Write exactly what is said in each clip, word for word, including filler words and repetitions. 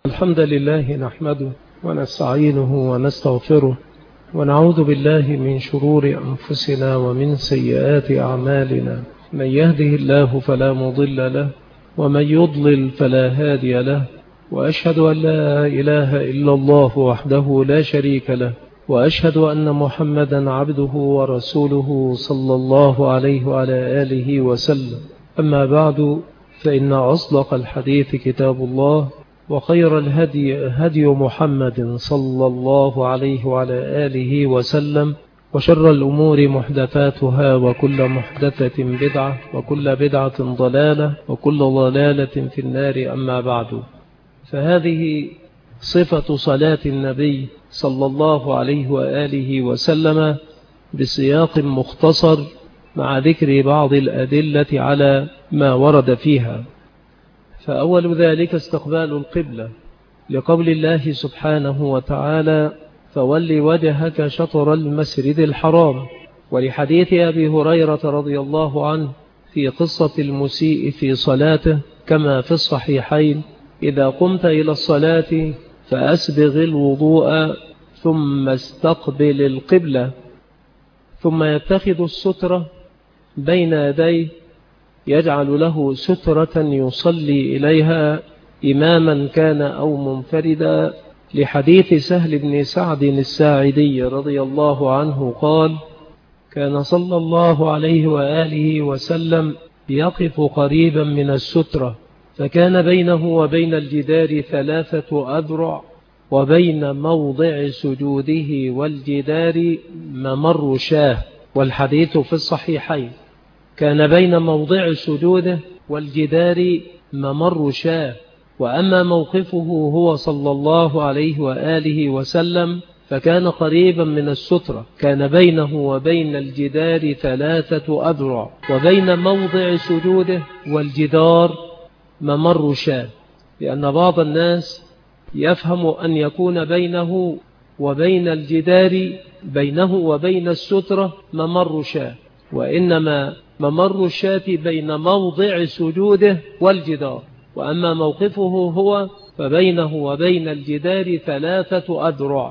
الحمد لله نحمده ونستعينه ونستغفره ونعوذ بالله من شرور أنفسنا ومن سيئات أعمالنا. من يهده الله فلا مضل له ومن يضلل فلا هادي له، وأشهد أن لا إله إلا الله وحده لا شريك له، وأشهد أن محمدا عبده ورسوله صلى الله عليه وعلى آله وسلم. أما بعد، فإن أصدق الحديث كتاب الله، وخير الهدي هدي محمد صلى الله عليه وعلى آله وسلم، وشر الأمور محدثاتها، وكل محدثة بدعة، وكل بدعة ضلالة، وكل ضلالة في النار. أما بعد، فهذه صفة صلاة النبي صلى الله عليه وآله وسلم بسياق مختصر مع ذكر بعض الأدلة على ما ورد فيها. فأول ذلك استقبال القبلة، لقول الله سبحانه وتعالى: فول وجهك شطر المسجد الحرام، ولحديث أبي هريرة رضي الله عنه في قصة المسيء في صلاته كما في الصحيحين: إذا قمت إلى الصلاة فأسبغ الوضوء ثم استقبل القبلة، ثم يتخذ السترة بين يديه، يجعل له سترة يصلي إليها إماما كان أو منفردا، لحديث سهل بن سعد الساعدي رضي الله عنه قال: كان صلى الله عليه وآله وسلم يقف قريبا من السترة، فكان بينه وبين الجدار ثلاثة أذرع، وبين موضع سجوده والجدار ممر شاه. والحديث في الصحيحين: كان بين موضع سجوده والجدار ممر شاه. وأما موقفه هو صلى الله عليه وآله وسلم فكان قريبا من السترة، كان بينه وبين الجدار ثلاثة أذرع، وبين موضع سجوده والجدار ممر شاه. لأن بعض الناس يفهم أن يكون بينه وبين الجدار بينه وبين السترة ممر شاه، وإنما ممر الشاة بين موضع سجوده والجدار. وأما موقفه هو فبينه وبين الجدار ثلاثة أذرع.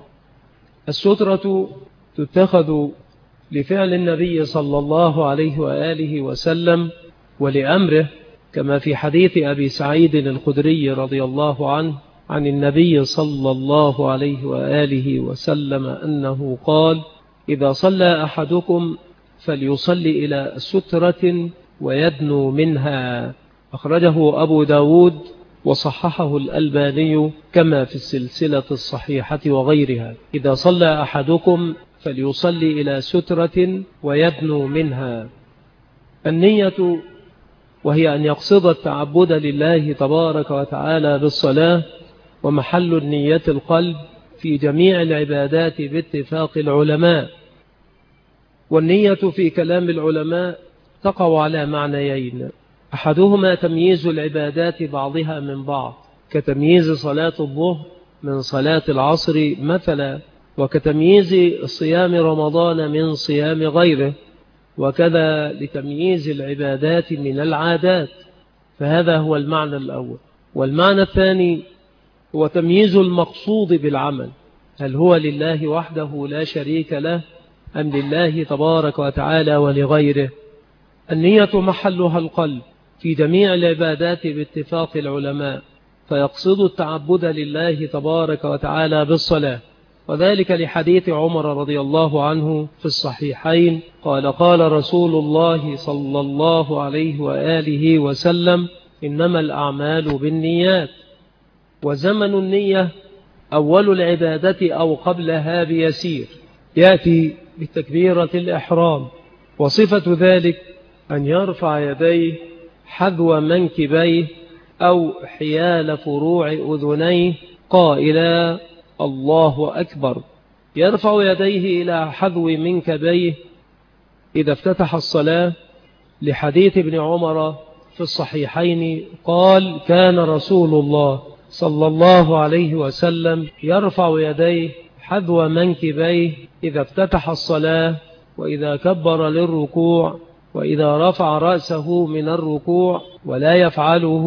السترة تتخذ لفعل النبي صلى الله عليه وآله وسلم ولأمره، كما في حديث أبي سعيد الخدري رضي الله عنه عن النبي صلى الله عليه وآله وسلم أنه قال: إذا صلى أحدكم فليصلي إلى سترة ويدنو منها. أخرجه أبو داود وصححه الألباني كما في السلسلة الصحيحة وغيرها. إذا صلى أحدكم فليصلي إلى سترة ويدنو منها. النية، وهي أن يقصد التعبد لله تبارك وتعالى بالصلاة، ومحل النية القلب في جميع العبادات باتفاق العلماء. والنية في كلام العلماء تقع على معنيين: أحدهما تمييز العبادات بعضها من بعض، كتمييز صلاة الظهر من صلاة العصر مثلا، وكتمييز صيام رمضان من صيام غيره، وكذا لتمييز العبادات من العادات. فهذا هو المعنى الأول. والمعنى الثاني هو تمييز المقصود بالعمل، هل هو لله وحده لا شريك له أم لله تبارك وتعالى ولغيره. النية محلها القلب في جميع العبادات باتفاق العلماء، فيقصد التعبد لله تبارك وتعالى بالصلاة، وذلك لحديث عمر رضي الله عنه في الصحيحين قال: قال رسول الله صلى الله عليه وآله وسلم: إنما الأعمال بالنيات. وزمن النية أول العبادة أو قبلها بيسير، يأتي بتكبيرة الإحرام، وصفة ذلك أن يرفع يديه حذو منكبيه أو حيال فروع أذنيه قائلا: الله أكبر. يرفع يديه إلى حذو منكبيه إذا افتتح الصلاة، لحديث ابن عمر في الصحيحين قال: كان رسول الله صلى الله عليه وسلم يرفع يديه حذو منكبيه إذا افتتح الصلاة، وإذا كبر للركوع، وإذا رفع رأسه من الركوع، ولا يفعله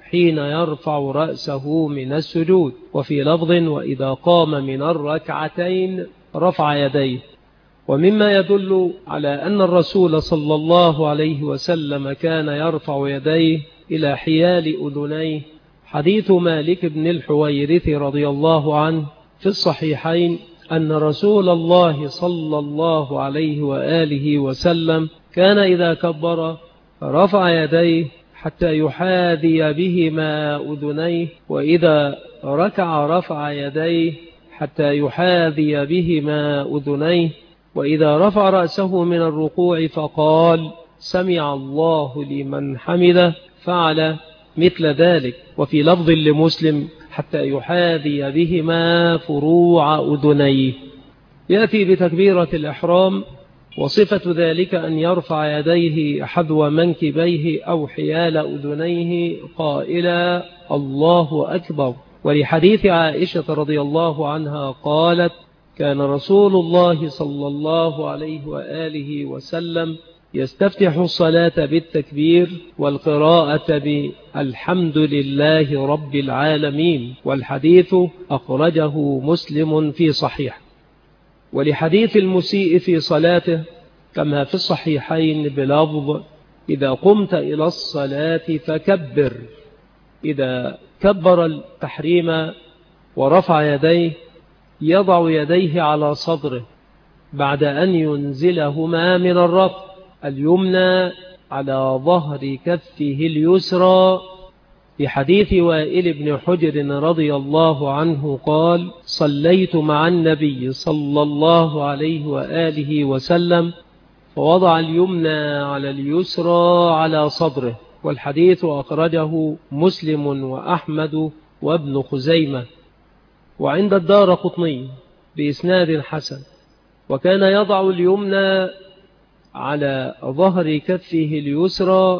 حين يرفع رأسه من السجود. وفي لفظ وإذا قام من الركعتين رفع يديه. ومما يدل على أن الرسول صلى الله عليه وسلم كان يرفع يديه إلى حيال أذنيه حديث مالك بن الحويرث رضي الله عنه في الصحيحين أن رسول الله صلى الله عليه وآله وسلم كان إذا كبر رفع يديه حتى يحاذي بهما أذنيه، وإذا ركع رفع يديه حتى يحاذي بهما أذنيه، وإذا رفع رأسه من الركوع فقال سمع الله لمن حمده فعل مثل ذلك. وفي لفظ لمسلم حتى يحاذي بهما فروع أذنيه. يأتي بتكبيرة الإحرام، وصفة ذلك أن يرفع يديه حذو منكبيه أو حيال أذنيه قائلا الله أكبر. ولحديث عائشة رضي الله عنها قالت كان رسول الله صلى الله عليه وآله وسلم يستفتح الصلاة بالتكبير والقراءة بالحمد لله رب العالمين. والحديث أخرجه مسلم في صحيح. ولحديث المسيء في صلاته كما في الصحيحين بلفظ إذا قمت إلى الصلاة فكبر. إذا كبر التحريم ورفع يديه يضع يديه على صدره بعد أن ينزلهما من الرفع، اليمنى على ظهر كفه اليسرى. في حديث وائل بن حجر رضي الله عنه قال صليت مع النبي صلى الله عليه وآله وسلم فوضع اليمنى على اليسرى على صدره. والحديث أخرجه مسلم وأحمد وابن خزيمة وعند الدارقطني بإسناد حسن. وكان يضع اليمنى على ظهر كفه اليسرى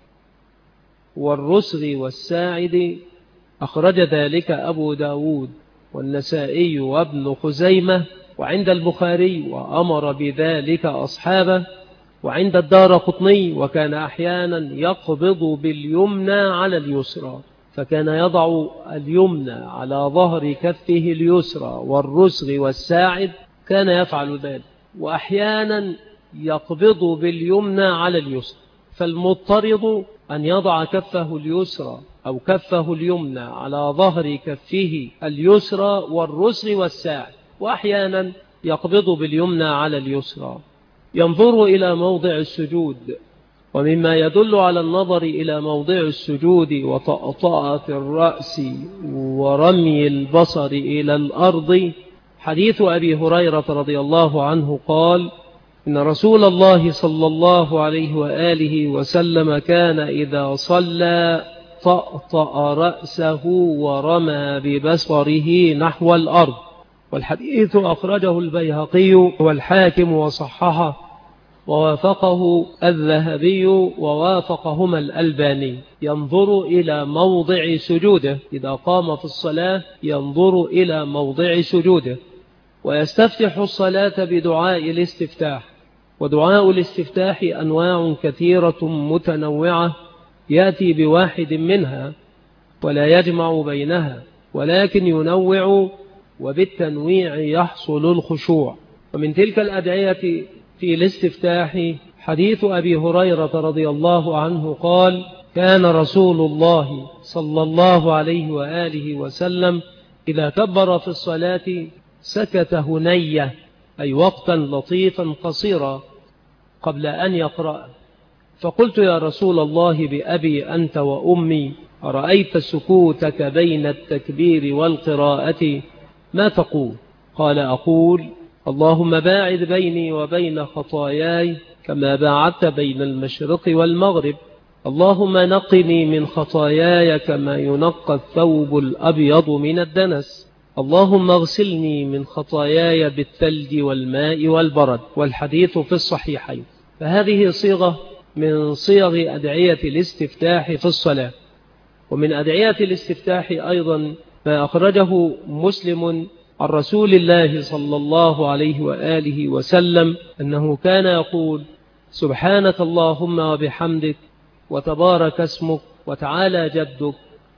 والرسغ والساعد. أخرج ذلك أبو داود والنسائي وابن خزيمة وعند البخاري وأمر بذلك أصحابه. وعند الدارقطني وكان أحيانا يقبض باليمنى على اليسرى، فكان يضع اليمنى على ظهر كفه اليسرى والرسغ والساعد، كان يفعل ذلك. وأحيانا يقبض باليمنى على اليسرى، فالمضطرد أن يضع كفه اليسرى أو كفه اليمنى على ظهر كفه اليسرى والرسغ والساعد، وأحيانا يقبض باليمنى على اليسرى. ينظر إلى موضع السجود. ومما يدل على النظر إلى موضع السجود وطأطأة الرأس ورمي البصر إلى الأرض حديث أبي هريرة رضي الله عنه قال إن رسول الله صلى الله عليه وآله وسلم كان إذا صلى طأطأ رأسه ورمى ببصره نحو الأرض. والحديث أخرجه البيهقي والحاكم وصححه ووافقه الذهبي ووافقهما الألباني. ينظر إلى موضع سجوده إذا قام في الصلاة، ينظر إلى موضع سجوده. ويستفتح الصلاة بدعاء الاستفتاح. ودعاء الاستفتاح أنواع كثيرة متنوعة يأتي بواحد منها ولا يجمع بينها، ولكن ينوع، وبالتنويع يحصل الخشوع. ومن تلك الأدعية في الاستفتاح حديث أبي هريرة رضي الله عنه قال كان رسول الله صلى الله عليه وآله وسلم إذا كبر في الصلاة سكت هنية، أي وقتا لطيفا قصيرا قبل أن يقرأ. فقلت يا رسول الله بأبي أنت وأمي أرأيت سكوتك بين التكبير والقراءة ما تقول؟ قال أقول اللهم باعد بيني وبين خطاياي كما باعدت بين المشرق والمغرب، اللهم نقني من خطاياي كما ينقى الثوب الأبيض من الدنس، اللهم اغسلني من خطاياي بالثلج والماء والبرد. والحديث في الصحيحين. فهذه صيغة من صيغ أدعية الاستفتاح في الصلاة. ومن أدعية الاستفتاح أيضا ما أخرجه مسلم عن رسول الله صلى الله عليه وآله وسلم أنه كان يقول سبحانك اللهم وبحمدك وتبارك اسمك وتعالى جدك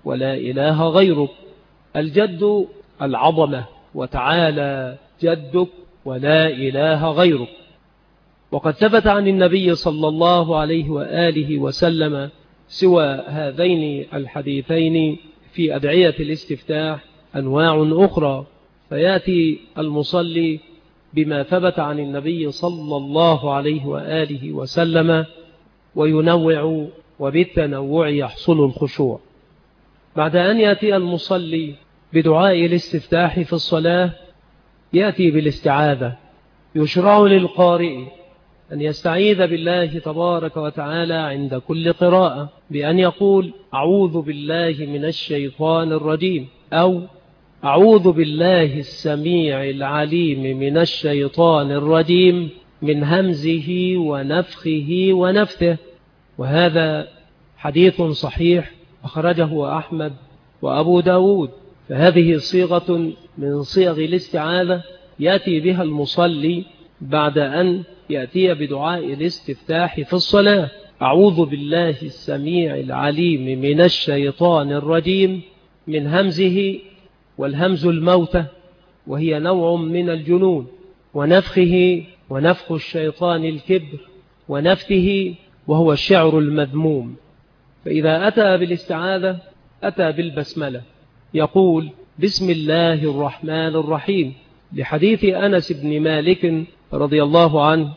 ولا إله غيرك. الجد العظمة، وتعالى جدك ولا إله غيرك. وقد ثبت عن النبي صلى الله عليه وآله وسلم سوى هذين الحديثين في أدعية الاستفتاح أنواع أخرى، فيأتي المصلي بما ثبت عن النبي صلى الله عليه وآله وسلم وينوع، وبالتنوع يحصل الخشوع. بعد أن يأتي المصلي بدعاء الاستفتاح في الصلاة يأتي بالاستعاذة. يشرع للقارئ أن يستعيذ بالله تبارك وتعالى عند كل قراءة بأن يقول أعوذ بالله من الشيطان الرجيم، أو أعوذ بالله السميع العليم من الشيطان الرجيم من همزه ونفخه ونفثه. وهذا حديث صحيح أخرجه أحمد وأبو داود. فهذه صيغة من صيغ الاستعاذة يأتي بها المصلي بعد أن يأتي بدعاء الاستفتاح في الصلاة. أعوذ بالله السميع العليم من الشيطان الرجيم من همزه، والهمز الموتة وهي نوع من الجنون، ونفخه ونفخ الشيطان الكبر، ونفثه وهو الشعر المذموم. فإذا أتى بالاستعاذة أتى بالبسملة، يقول بسم الله الرحمن الرحيم، لحديث أنس بن مالك رضي الله عنه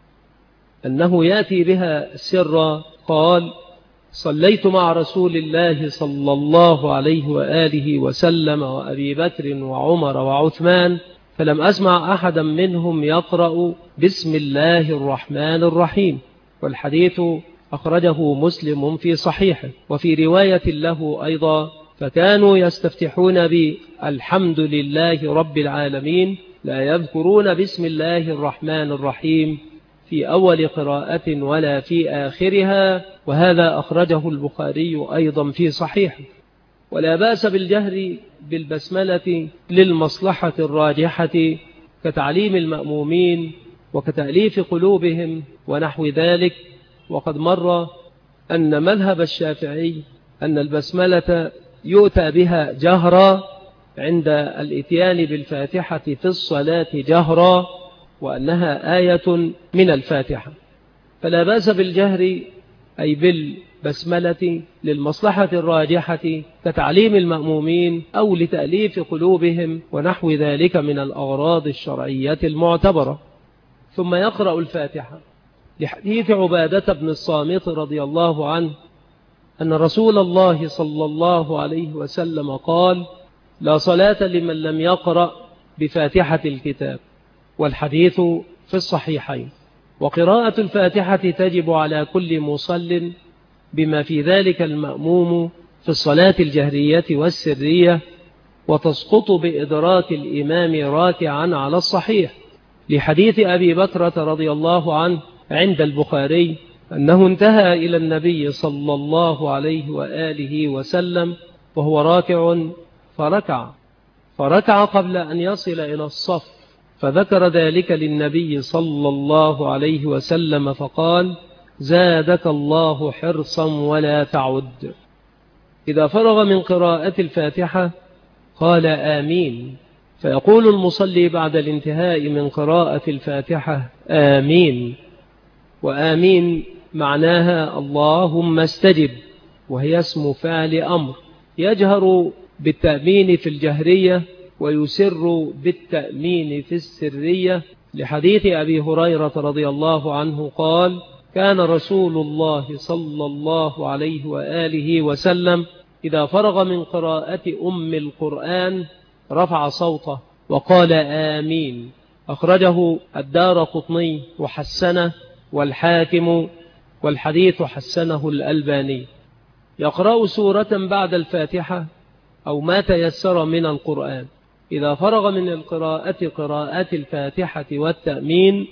أنه يأتي بها سرا. قال صليت مع رسول الله صلى الله عليه وآله وسلم وأبي بكر وعمر وعثمان، فلم أسمع أحدا منهم يقرأ بسم الله الرحمن الرحيم. والحديث أخرجه مسلم في صحيحه. وفي رواية له أيضا فكانوا يستفتحون بالحمد لله رب العالمين، لا يذكرون بسم الله الرحمن الرحيم في أول قراءة ولا في آخرها. وهذا أخرجه البخاري أيضا في صحيحه. ولا بأس بالجهر بالبسملة للمصلحة الراجحة كتعليم المأمومين وكتأليف قلوبهم ونحو ذلك. وقد مر أن مذهب الشافعي أن البسملة يؤتى بها جهرا عند الإتيان بالفاتحة في الصلاة جهرا، وأنها آية من الفاتحة. فلا بأس بالجهر أي بالبسملة للمصلحة الراجحة كتعليم المأمومين أو لتأليف قلوبهم ونحو ذلك من الأغراض الشرعية المعتبرة. ثم يقرأ الفاتحة لحديث عبادة بن الصامت رضي الله عنه أن رسول الله صلى الله عليه وسلم قال لا صلاة لمن لم يقرأ بفاتحة الكتاب. والحديث في الصحيحين. وقراءة الفاتحة تجب على كل مصل بما في ذلك المأموم في الصلاة الجهرية والسرية، وتسقط بإدراك الإمام راكعا على الصحيح، لحديث أبي بكرة رضي الله عنه عند البخاري أنه انتهى إلى النبي صلى الله عليه وآله وسلم وهو راكع فركع فركع قبل أن يصل إلى الصف، فذكر ذلك للنبي صلى الله عليه وسلم فقال زادك الله حرصا ولا تعد. إذا فرغ من قراءة الفاتحة قال آمين، فيقول المصلي بعد الانتهاء من قراءة الفاتحة آمين. وآمين معناها اللهم استجب، وهي اسم فعل أمر. يجهر بالتأمين في الجهرية ويسر بالتأمين في السرية، لحديث أبي هريرة رضي الله عنه قال كان رسول الله صلى الله عليه وآله وسلم إذا فرغ من قراءة أم القرآن رفع صوته وقال آمين. أخرجه الدارقطني وحسنه والحاكم، والحديث حسنه الألباني. يقرأ سورة بعد الفاتحة أو ما تيسر من القرآن. إذا فرغ من القراءة قراءة الفاتحة والتأمين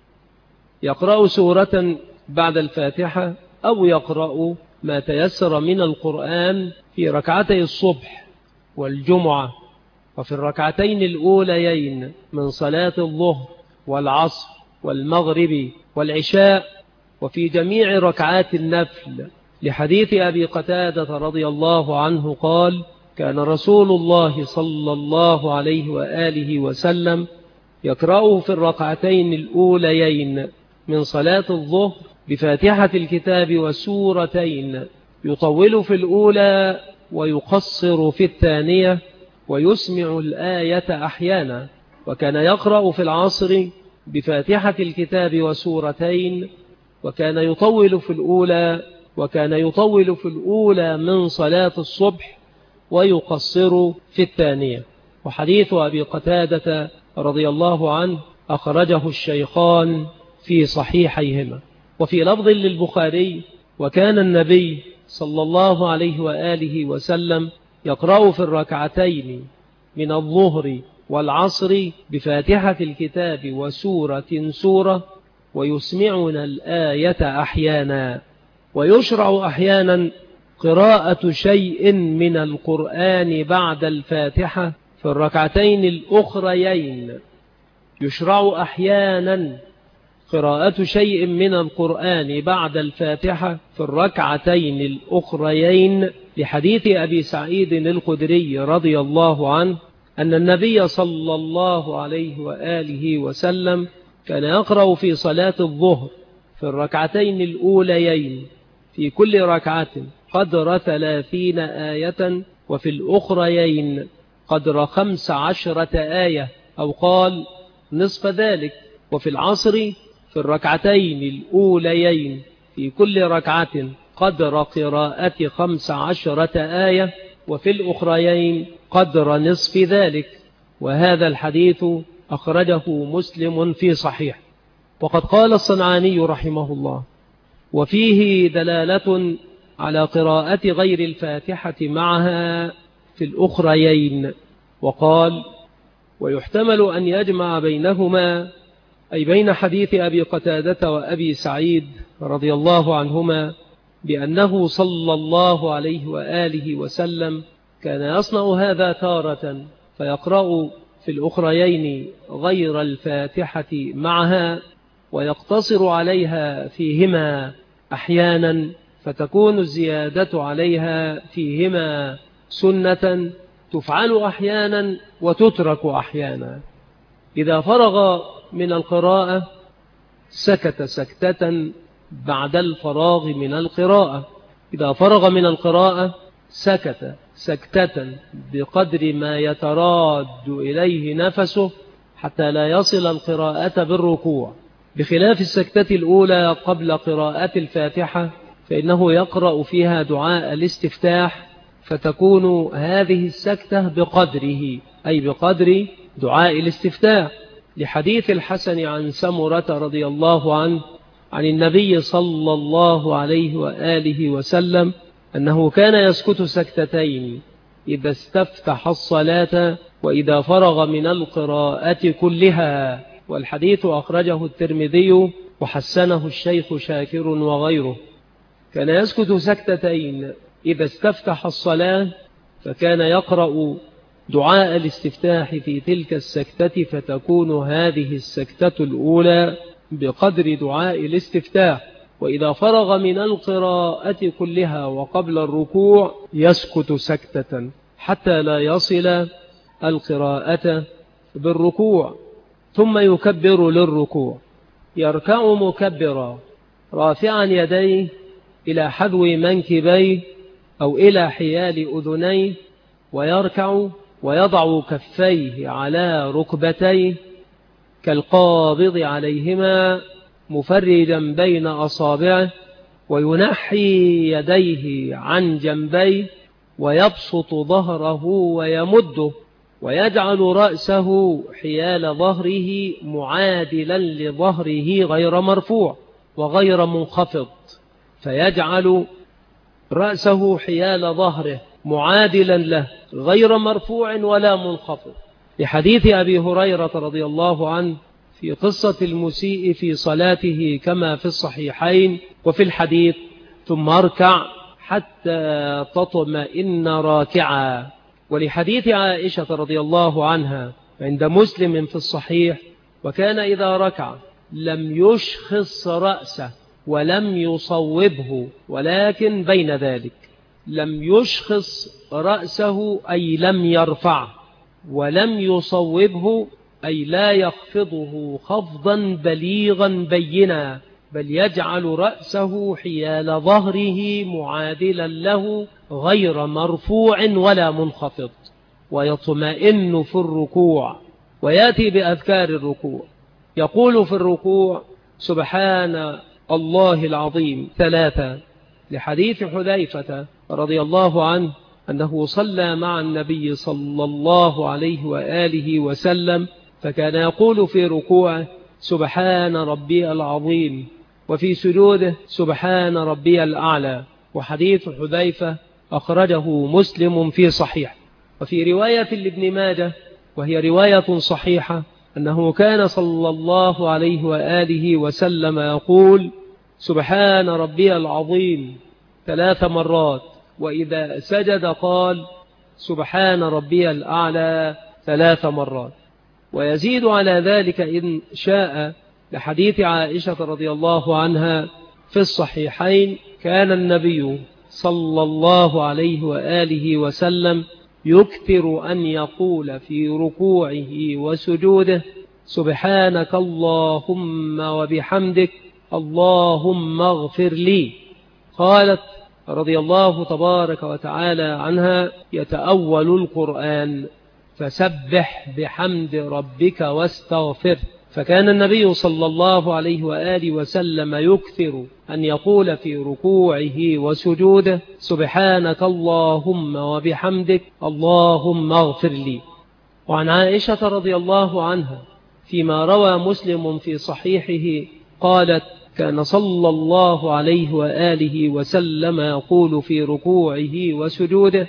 يقرأ سورة بعد الفاتحة أو يقرأ ما تيسر من القرآن في ركعتي الصبح والجمعة، وفي الركعتين الأوليين من صلاة الظهر والعصر والمغرب والعشاء، وفي جميع ركعات النفل لحديث أبي قتادة رضي الله عنه قال: كان رسول الله صلى الله عليه وآله وسلم يقرأ في الركعتين الأوليين من صلاة الظهر بفاتحة الكتاب والسورتين، يطول في الأولى ويقصر في الثانية، ويسمع الآية أحيانا. وكان يقرأ في العصر بفاتحة الكتاب وسورتين، وكان يطول في الأولى وكان يطول في الأولى من صلاة الصبح ويقصر في الثانية. وحديث أبي قتادة رضي الله عنه أخرجه الشيخان في صحيحيهما. وفي لفظ للبخاري: وكان النبي صلى الله عليه وآله وسلم يقرأ في الركعتين من الظهر والعصر بفاتحة الكتاب وسورة سورة، ويسمعنا الآية أحيانا. ويشرع أحيانا قراءة شيء من القرآن بعد الفاتحة في الركعتين الأخريين. يشرع أحيانا قراءة شيء من القرآن بعد الفاتحة في الركعتين الأخريين، لحديث أبي سعيد الخدري رضي الله عنه أن النبي صلى الله عليه وآله وسلم كان يقرأ في صلاة الظهر في الركعتين الأوليين في كل ركعة قدر ثلاثين آية، وفي الأخريين قدر خمس عشرة آية، أو قال نصف ذلك. وفي العصر في الركعتين الأوليين في كل ركعة قدر قراءة خمس عشرة آية، وفي الأخريين قدر نصف ذلك. وهذا الحديث أخرجه مسلم في صحيح. وقد قال الصنعاني رحمه الله: وفيه دلالة على قراءة غير الفاتحة معها في الأخريين. وقال: ويحتمل أن يجمع بينهما، أي بين حديث أبي قتادة وأبي سعيد رضي الله عنهما، بأنه صلى الله عليه وآله وسلم كان يصنع هذا تارة فيقرأ في الأخريين غير الفاتحة معها، ويقتصر عليها فيهما أحيانا، فتكون الزيادة عليها فيهما سنة تفعل أحيانا وتترك أحيانا. إذا فرغ من القراءة سكت سكتة بعد الفراغ من القراءة. إذا فرغ من القراءة سكت سكتة بقدر ما يتراد إليه نفسه حتى لا يصل القراءة بالركوع، بخلاف السكتة الأولى قبل قراءة الفاتحة، فإنه يقرأ فيها دعاء الاستفتاح، فتكون هذه السكتة بقدره، أي بقدر دعاء الاستفتاح، لحديث الحسن عن سمرة رضي الله عنه عن النبي صلى الله عليه وآله وسلم أنه كان يسكت سكتتين إذا استفتح الصلاة وإذا فرغ من القراءة كلها. والحديث أخرجه الترمذي وحسنه الشيخ شاكر وغيره. كان يسكت سكتتين إذا استفتح الصلاة، فكان يقرأ دعاء الاستفتاح في تلك السكتة، فتكون هذه السكتة الأولى بقدر دعاء الاستفتاح. وإذا فرغ من القراءة كلها وقبل الركوع يسكت سكتة حتى لا يصل القراءة بالركوع، ثم يكبر للركوع. يركع مكبرا رافعا يديه إلى حذو منكبيه أو إلى حيال أذنيه، ويركع ويضع كفيه على ركبتيه كالقابض عليهما مفرجا بين أصابعه، وينحي يديه عن جنبيه ويبسط ظهره ويمده، ويجعل رأسه حيال ظهره معادلا لظهره غير مرفوع وغير منخفض، فيجعل رأسه حيال ظهره معادلا له غير مرفوع ولا منخفض، لحديث أبي هريرة رضي الله عنه في قصة المسيء في صلاته كما في الصحيحين. وفي الحديث: ثم اركع حتى تطمئن راكعا. ولحديث عائشة رضي الله عنها عند مسلم في الصحيح: وكان إذا ركع لم يشخص رأسه ولم يصوبه، ولكن بين ذلك لم يشخص رأسه أي لم يرفعه، ولم يصوبه أي لا يخفضه خفضا بليغا بينا، بل يجعل رأسه حيال ظهره معادلا له غير مرفوع ولا منخفض، ويطمئن في الركوع. ويأتي بأذكار الركوع، يقول في الركوع سبحان الله العظيم ثلاثة، لحديث حذيفة رضي الله عنه أنه صلى مع النبي صلى الله عليه وآله وسلم، فكان يقول في ركوعه سبحان ربي العظيم، وفي سجوده سبحان ربي الأعلى. وحديث حذيفة أخرجه مسلم في صحيح. وفي رواية لابن ماجه وهي رواية صحيحة أنه كان صلى الله عليه وآله وسلم يقول سبحان ربي العظيم ثلاث مرات، وإذا سجد قال سبحان ربي الأعلى ثلاث مرات. ويزيد على ذلك إن شاء لحديث عائشة رضي الله عنها في الصحيحين كان النبي صلى الله عليه وآله وسلم يكثر أن يقول في ركوعه وسجوده سبحانك اللهم وبحمدك اللهم اغفر لي. قالت رضي الله تبارك وتعالى عنها يتأول القرآن فسبح بحمد ربك واستغفر. فكان النبي صلى الله عليه وآله وسلم يكثر أن يقول في ركوعه وسجوده سبحانك اللهم وبحمدك اللهم اغفر لي. وعن عائشة رضي الله عنها فيما روى مسلم في صحيحه قالت كان صلى الله عليه وآله وسلم يقول في ركوعه وسجوده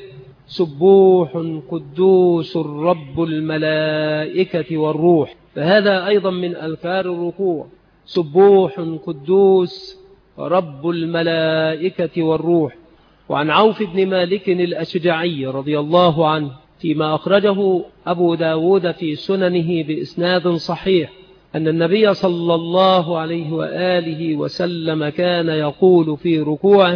سبوح قدوس رب الملائكة والروح. فهذا أيضا من أذكار الركوع، سبوح قدوس رب الملائكة والروح. وعن عوف بن مالك الأشجعي رضي الله عنه فيما أخرجه أبو داود في سننه بإسناد صحيح أن النبي صلى الله عليه وآله وسلم كان يقول في ركوعه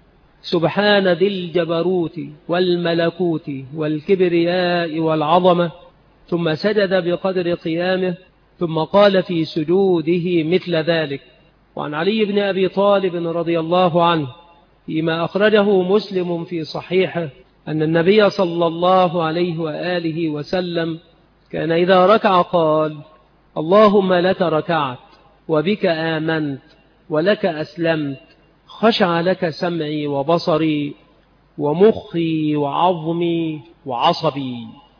سبحان ذي الجبروت والملكوت والكبرياء والعظمة، ثم سجد بقدر قيامه، ثم قال في سجوده مثل ذلك. وعن علي بن أبي طالب رضي الله عنه فيما أخرجه مسلم في صحيحه أن النبي صلى الله عليه وآله وسلم كان إذا ركع قال اللهم لك ركعت وبك آمنت ولك أسلمت، خشع لك سمعي وبصري ومخي وعظمي وعصبي.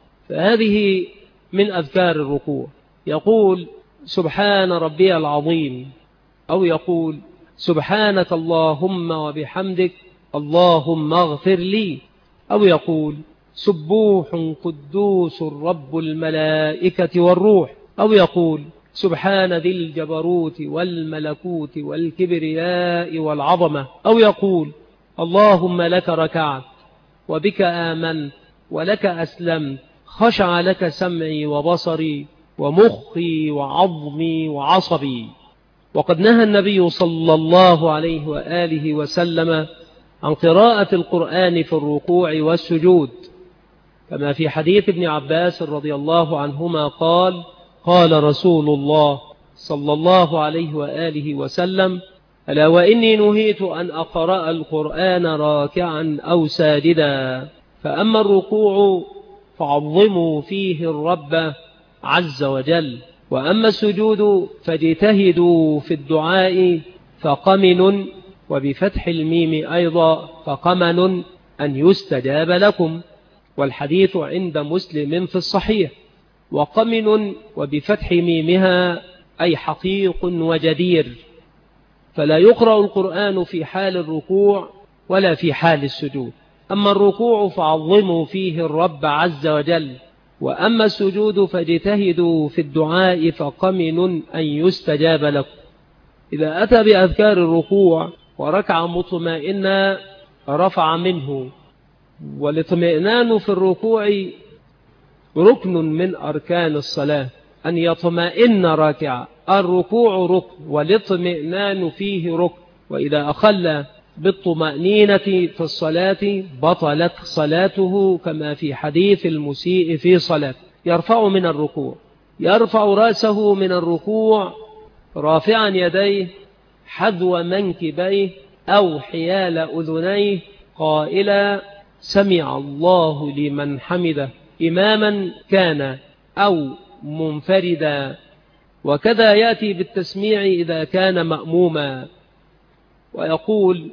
فهذه من أذكار الركوع. يقول سبحان ربي العظيم، أو يقول سبحانك اللهم وبحمدك اللهم اغفر لي، أو يقول سبوح قدوس رب الملائكة والروح، أو يقول سبحان ذي الجبروت والملكوت والكبرياء والعظمة، أو يقول اللهم لك ركعت وبك آمنت ولك أسلمت، خشع لك سمعي وبصري ومخي وعظمي وعصبي. وقد نهى النبي صلى الله عليه وآله وسلم عن قراءة القرآن في الركوع والسجود، كما في حديث ابن عباس رضي الله عنهما قال قال رسول الله صلى الله عليه وآله وسلم ألا وإني نهيت أن أقرأ القرآن راكعا أو ساجدا، فأما الركوع فعظموا فيه الرب عز وجل، وأما السجود فاجتهدوا في الدعاء فقمن، وبفتح الميم أيضا فقمن أن يستجاب لكم. والحديث عند مسلم في الصحيح. وقمن وبفتح ميمها أي حقيق وجدير، فلا يقرأ القرآن في حال الركوع ولا في حال السجود. أما الركوع فعظموا فيه الرب عز وجل، وأما السجود فاجتهدوا في الدعاء فقمن أن يستجاب لكم. إذا أتى بأذكار الركوع وركع مطمئنا رفع منه. والاطمئنان في الركوع ركن من أركان الصلاة، أن يطمئن راكعا. الركوع ركن والاطمئنان فيه ركن، وإذا أخل بالطمأنينة في الصلاة بطلت صلاته، كما في حديث المسيء في صلاة. يرفع من الركوع يرفع رأسه من الركوع رافعا يديه حذو منكبيه أو حيال أذنيه قائلا سمع الله لمن حمده، إماما كان أو منفردا. وكذا يأتي بالتسميع إذا كان مأموما، ويقول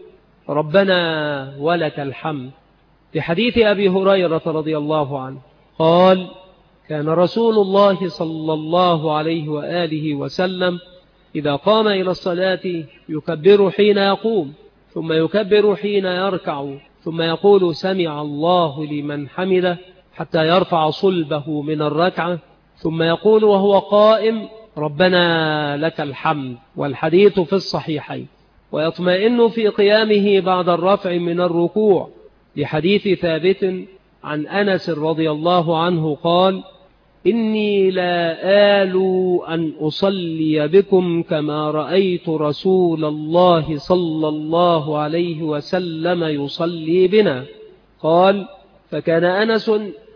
ربنا ولك الحمد. في حديث أبي هريرة رضي الله عنه قال كان رسول الله صلى الله عليه وآله وسلم إذا قام إلى الصلاة يكبر حين يقوم، ثم يكبر حين يركع، ثم يقول سمع الله لمن حمده حتى يرفع صلبه من الركعة، ثم يقول وهو قائم ربنا لك الحمد، والحديث في الصحيحين. ويطمئن في قيامه بعد الرفع من الركوع لحديث ثابت عن أنس رضي الله عنه قال إني لا آل أن أصلي بكم كما رأيت رسول الله صلى الله عليه وسلم يصلي بنا. قال فكان أنس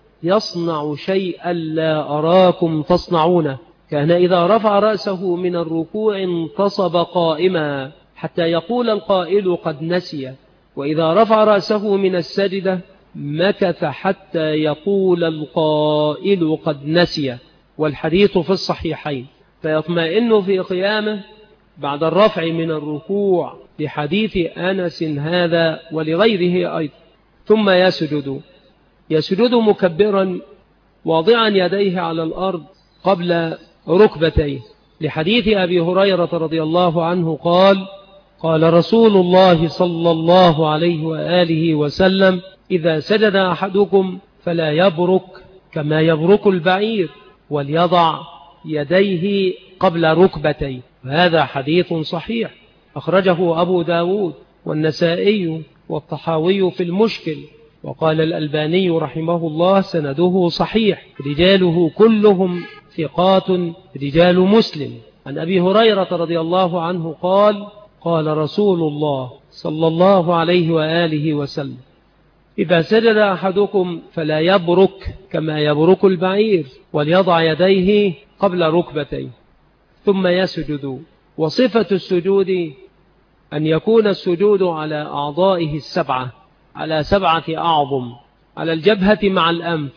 يصنع شيئا لا أراكم تصنعونه، كان إذا رفع رأسه من الركوع انتصب قائما حتى يقول القائل قد نسي، وإذا رفع رأسه من السجدة مكث حتى يقول القائل قد نسي، والحديث في الصحيحين. فيطمئن في قيامه بعد الرفع من الركوع لحديث أنس هذا ولغيره أيضا، ثم يسجد يسجد مكبرا واضعا يديه على الأرض قبل ركبتيه لحديث أبي هريرة رضي الله عنه قال قال رسول الله صلى الله عليه وآله وسلم إذا سجد أحدكم فلا يبرك كما يبرك البعير، وليضع يديه قبل ركبتيه. هذا حديث صحيح أخرجه أبو داود والنسائي والطحاوي في المشكل، وقال الألباني رحمه الله سنده صحيح، رجاله كلهم ثقات رجال مسلم. عن أبي هريرة رضي الله عنه قال قال رسول الله صلى الله عليه وآله وسلم إذا سجد أحدكم فلا يبرك كما يبرك البعير، وليضع يديه قبل ركبتيه ثم يسجد. وصفة السجود أن يكون السجود على أعضائه السبعة، على سبعة أعظم، على الجبهة مع الأنف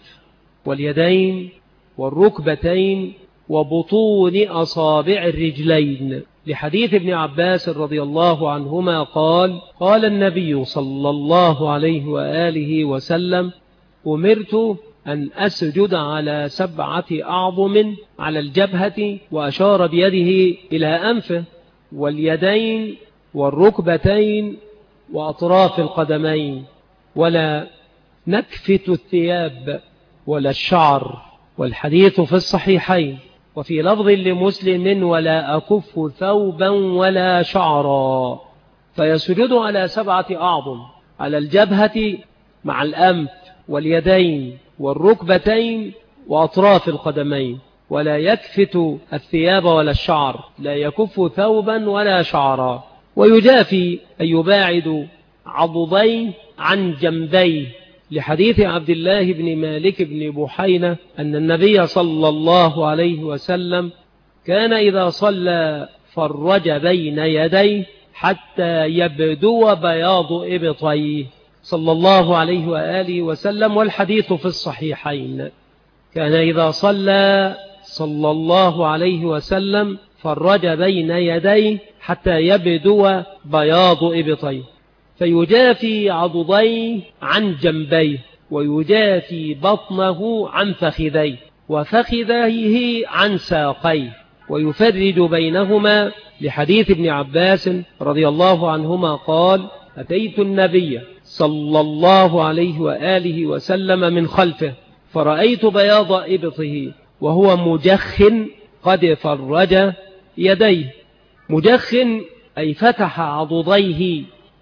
واليدين والركبتين وبطون أصابع الرجلين لحديث ابن عباس رضي الله عنهما قال قال النبي صلى الله عليه وآله وسلم أمرت أن أسجد على سبعة أعظم، على الجبهة، وأشار بيده إلى أنفه واليدين والركبتين وأطراف القدمين، ولا نكفت الثياب ولا الشعر، والحديث في الصحيحين. وفي لفظ لمسلم ولا أكف ثوبا ولا شعرا. فيسجد على سبعة أعظم، على الجبهة مع الأنف واليدين والركبتين وأطراف القدمين، ولا يكفت الثياب ولا الشعر، لا يكف ثوبا ولا شعرا. ويجافي أن يباعد عضديه عن جنبيه لحديث عبد الله بن مالك بن بحينة أن النبي صلى الله عليه وسلم كان إذا صلى فرج بين يديه حتى يبدو بياض إبطيه صلى الله عليه وآله وسلم، والحديث في الصحيحين. كان إذا صلى صلى الله عليه وسلم فرج بين يديه حتى يبدو بياض إبطيه، فيجافي عضديه عن جنبيه، ويجافي بطنه عن فخذيه، وفخذيه عن ساقيه، ويفرج بينهما لحديث ابن عباس رضي الله عنهما قال أتيت النبي صلى الله عليه وآله وسلم من خلفه فرأيت بياض إبطه وهو مجخن قد فرج يديه. مجخن أي فتح عضديه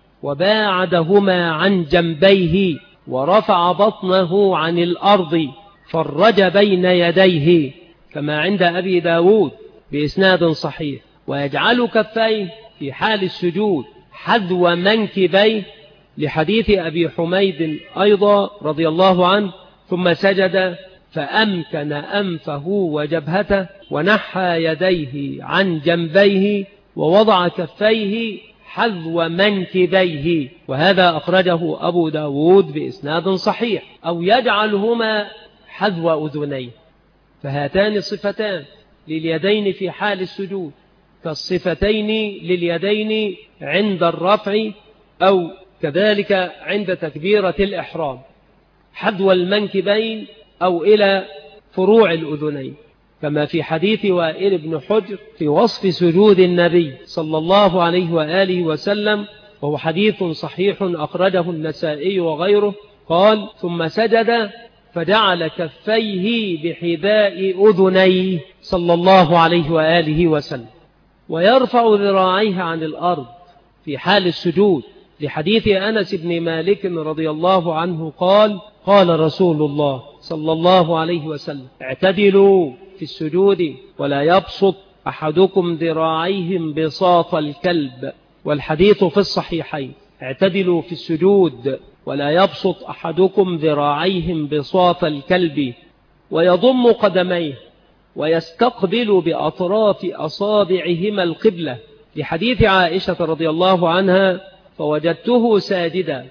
وباعدهما عن جنبيه ورفع بطنه عن الأرض، فرج بين يديه كما عند أبي داود بإسناد صحيح، ويجعل كفيه في حال السجود حذو منكبيه لحديث أبي حميد أيضا رضي الله عنه، ثم سجد فأمكن أنفه وجبهته ونحى يديه عن جنبيه ووضع كفيه حذو منكبيه، وهذا أخرجه أبو داود بإسناد صحيح. أو يجعلهما حذو أذنيه، فهاتان الصفتان لليدين في حال السجود كالصفتين لليدين عند الرفع أو كذلك عند تكبيرة الإحرام، حذو المنكبين أو إلى فروع الأذنين، كما في حديث وائل بن حجر في وصف سجود النبي صلى الله عليه وآله وسلم، وهو حديث صحيح أخرجه النسائي وغيره، قال: ثم سجد فجعل كفيه بحذاء أذنيه صلى الله عليه وآله وسلم، ويرفع ذراعيه عن الأرض في حال السجود، لحديث أنس بن مالك رضي الله عنه قال: قال رسول الله صلى الله عليه وسلم: اعتدلوا في السجود ولا يبسط أحدكم ذراعيه بساط الكلب. والحديث في الصحيحين: اعتدلوا في السجود ولا يبسط أحدكم ذراعيه بساط الكلب، ويضم قدميه ويستقبل بأطراف أصابعهما القبلة، لحديث عائشة رضي الله عنها: فوجدته ساجدا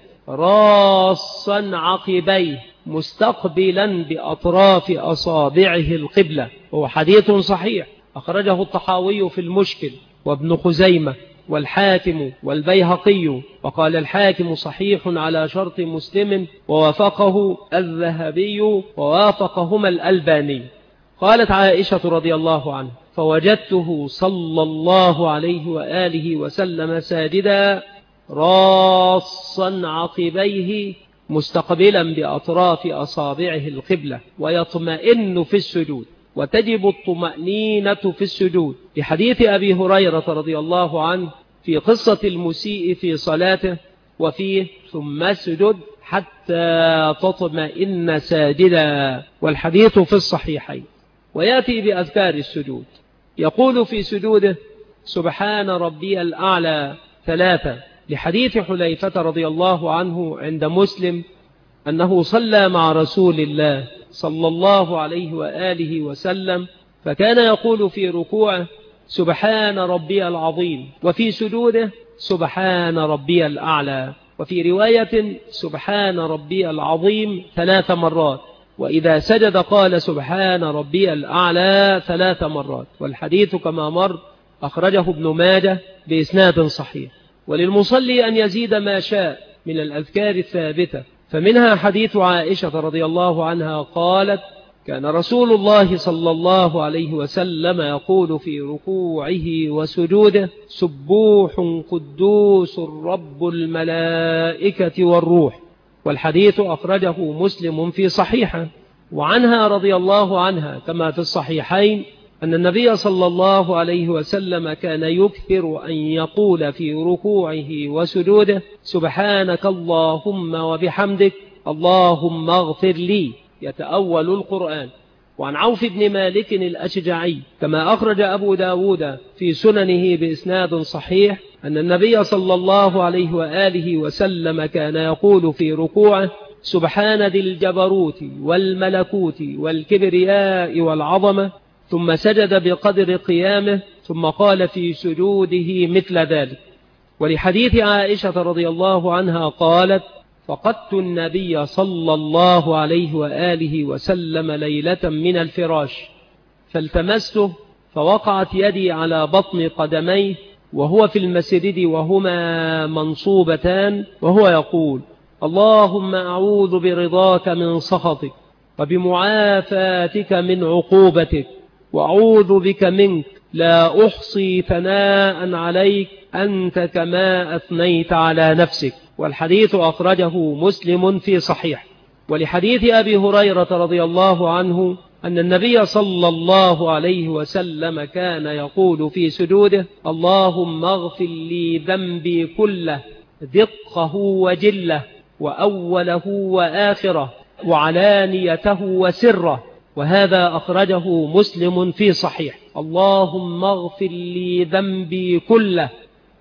راصا عقبيه مستقبلا بأطراف أصابعه القبلة، وهو حديث صحيح أخرجه الطحاوي في المشكل وابن خزيمة والحاكم والبيهقي، وقال الحاكم صحيح على شرط مسلم، ووافقه الذهبي ووافقهما الألباني. قالت عائشة رضي الله عنه: فوجدته صلى الله عليه وآله وسلم ساجدا راصا عقبيه مستقبلا بأطراف أصابعه القبلة ويطمئن في السجود، وتجب الطمأنينة في السجود، لحديث أبي هريرة رضي الله عنه في قصة المسيء في صلاته، وفيه: ثم اسجد حتى تطمئن ساجدا، والحديث في الصحيحين. ويأتي بأذكار السجود، يقول في سجوده: سبحان ربي الأعلى ثلاثة، لحديث حليفة رضي الله عنه عند مسلم أنه صلى مع رسول الله صلى الله عليه وآله وسلم، فكان يقول في ركوعه: سبحان ربي العظيم، وفي سجوده: سبحان ربي الأعلى، وفي رواية: سبحان ربي العظيم ثلاث مرات، وإذا سجد قال: سبحان ربي الأعلى ثلاث مرات. والحديث كما مر أخرجه ابن ماجه بإسناد صحيح. وللمصلي أن يزيد ما شاء من الأذكار الثابتة، فمنها حديث عائشة رضي الله عنها قالت: كان رسول الله صلى الله عليه وسلم يقول في ركوعه وسجوده: سبوح قدوس رب الملائكة والروح. والحديث أخرجه مسلم في صحيحه. وعنها رضي الله عنها كما في الصحيحين أن النبي صلى الله عليه وسلم كان يكثر أن يقول في ركوعه وسجوده: سبحانك اللهم وبحمدك اللهم اغفر لي، يتأول القرآن. وعن عوف بن مالك الأشجعي كما أخرج أبو داود في سننه بإسناد صحيح أن النبي صلى الله عليه وآله وسلم كان يقول في ركوعه: سبحان ذي الجبروت والملكوت والكبرياء والعظمة، ثم سجد بقدر قيامه، ثم قال في سجوده مثل ذلك. ولحديث عائشة رضي الله عنها قالت: فقدت النبي صلى الله عليه وآله وسلم ليلة من الفراش، فالتمسته فوقعت يدي على بطن قدميه وهو في المسجد وهما منصوبتان، وهو يقول: اللهم أعوذ برضاك من سخطك وبمعافاتك من عقوبتك، وأعوذ بك منك، لا أحصي ثناء عليك أنت كما أثنيت على نفسك. والحديث أخرجه مسلم في صحيح. ولحديث أبي هريرة رضي الله عنه أن النبي صلى الله عليه وسلم كان يقول في سجوده: اللهم اغفر لي ذنبي كله دقه وجله وأوله وآخره وعلانيته وسره. وهذا أخرجه مسلم في صحيح. اللهم اغفر لي ذنبي كله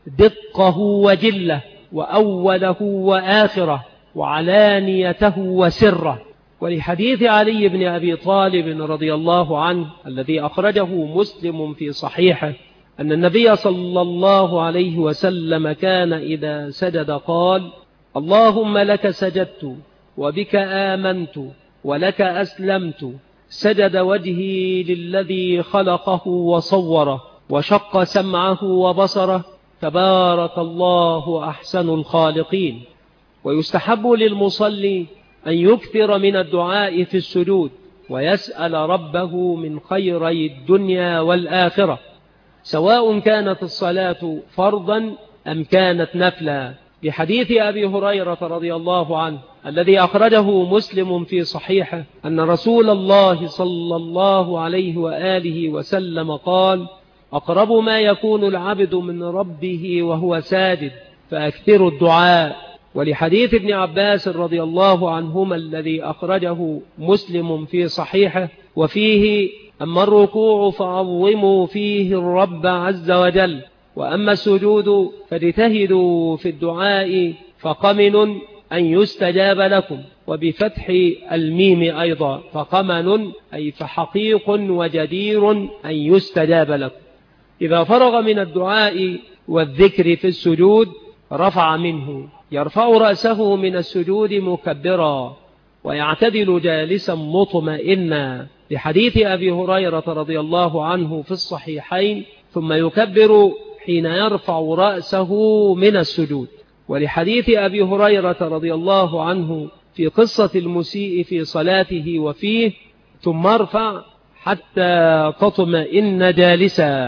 دقه وجله وأوله وآخره وعلانيته وسره. ولحديث علي بن أبي طالب رضي الله عنه الذي أخرجه مسلم في صحيحه أن النبي صلى الله عليه وسلم كان إذا سجد قال: اللهم لك سجدت وبك آمنت ولك أسلمت. سجد وجهي للذي خلقه وصوره وشق سمعه وبصره، تبارك الله أحسن الخالقين. ويستحب للمصلي أن يكثر من الدعاء في السجود ويسأل ربه من خيري الدنيا والآخرة، سواء كانت الصلاة فرضا أم كانت نفلا، بحديث أبي هريرة رضي الله عنه الذي أخرجه مسلم في صحيحه أن رسول الله صلى الله عليه وآله وسلم قال: أقرب ما يكون العبد من ربه وهو ساجد فأكثر الدعاء. ولحديث ابن عباس رضي الله عنهما الذي أخرجه مسلم في صحيحه وفيه: أما الركوع فعظموا فيه الرب عز وجل، وأما السجود فاجتهدوا في الدعاء فقمن أن يستجاب لكم. وبفتح الميم أيضا، فقمن أي فحقيق وجدير أن يستجاب لكم. إذا فرغ من الدعاء والذكر في السجود رفع منه، يرفع رأسه من السجود مكبرا ويعتدل جالسا مطمئنا، لحديث أبي هريرة رضي الله عنه في الصحيحين: ثم يكبر حين يرفع رأسه من السجود. ولحديث أبي هريرة رضي الله عنه في قصة المسيء في صلاته وفيه: ثم ارفع حتى تطمئن جالسا.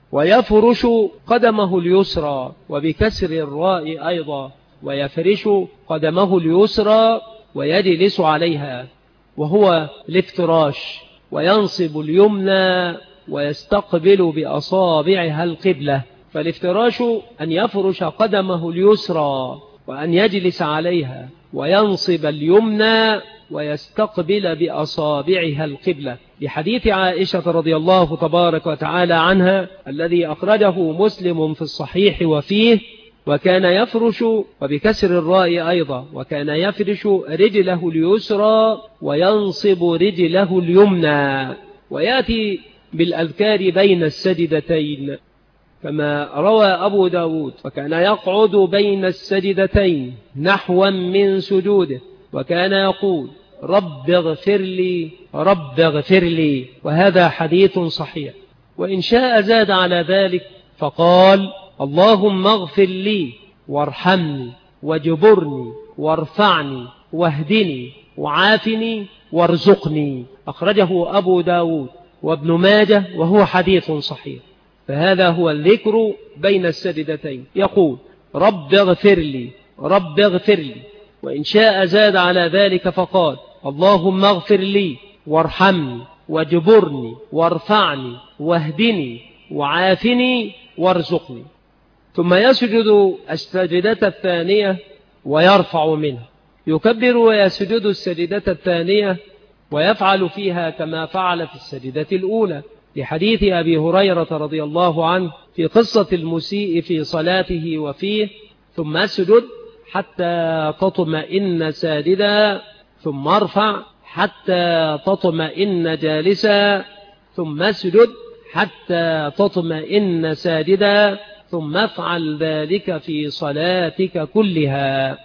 ويفرش قدمه اليسرى، وبكسر الراء أيضا، ويفرش قدمه اليسرى ويجلس عليها وهو الافتراش، وينصب اليمنى ويستقبل بأصابعها القبلة. فالافتراش أن يفرش قدمه اليسرى وأن يجلس عليها وينصب اليمنى ويستقبل بأصابعها القبلة، لحديث عائشة رضي الله تبارك وتعالى عنها الذي أخرجه مسلم في الصحيح وفيه: وكان يفرش، وبكسر الراء أيضا، وكان يفرش رجله اليسرى وينصب رجله اليمنى. ويأتي بالأذكار بين السجدتين كما روى أبو داود: وكان يقعد بين السجدتين نحوا من سجوده، وكان يقول: رب اغفر لي رب اغفر لي. وهذا حديث صحيح. وإن شاء زاد على ذلك فقال: اللهم اغفر لي وارحمني وجبرني وارفعني واهدني وعافني وارزقني. أخرجه أبو داود وابن ماجه وهو حديث صحيح. فهذا هو الذكر بين السجدتين، يقول: رب اغفر لي رب اغفر لي. وإن شاء زاد على ذلك فقال: اللهم اغفر لي وارحمني وجبرني وارفعني واهدني وعافني وارزقني. ثم يسجد السجدة الثانية ويرفع منها، يكبر ويسجد السجدة الثانية ويفعل فيها كما فعل في السجدة الأولى، لحديث أبي هريرة رضي الله عنه في قصة المسيء في صلاته وفيه: ثم اسجد حتى تطمئن ساجدا، ثم ارفع حتى تطمئن جالسا، ثم اسجد حتى تطمئن ساجدا، ثم افعل ذلك في صلاتك كلها.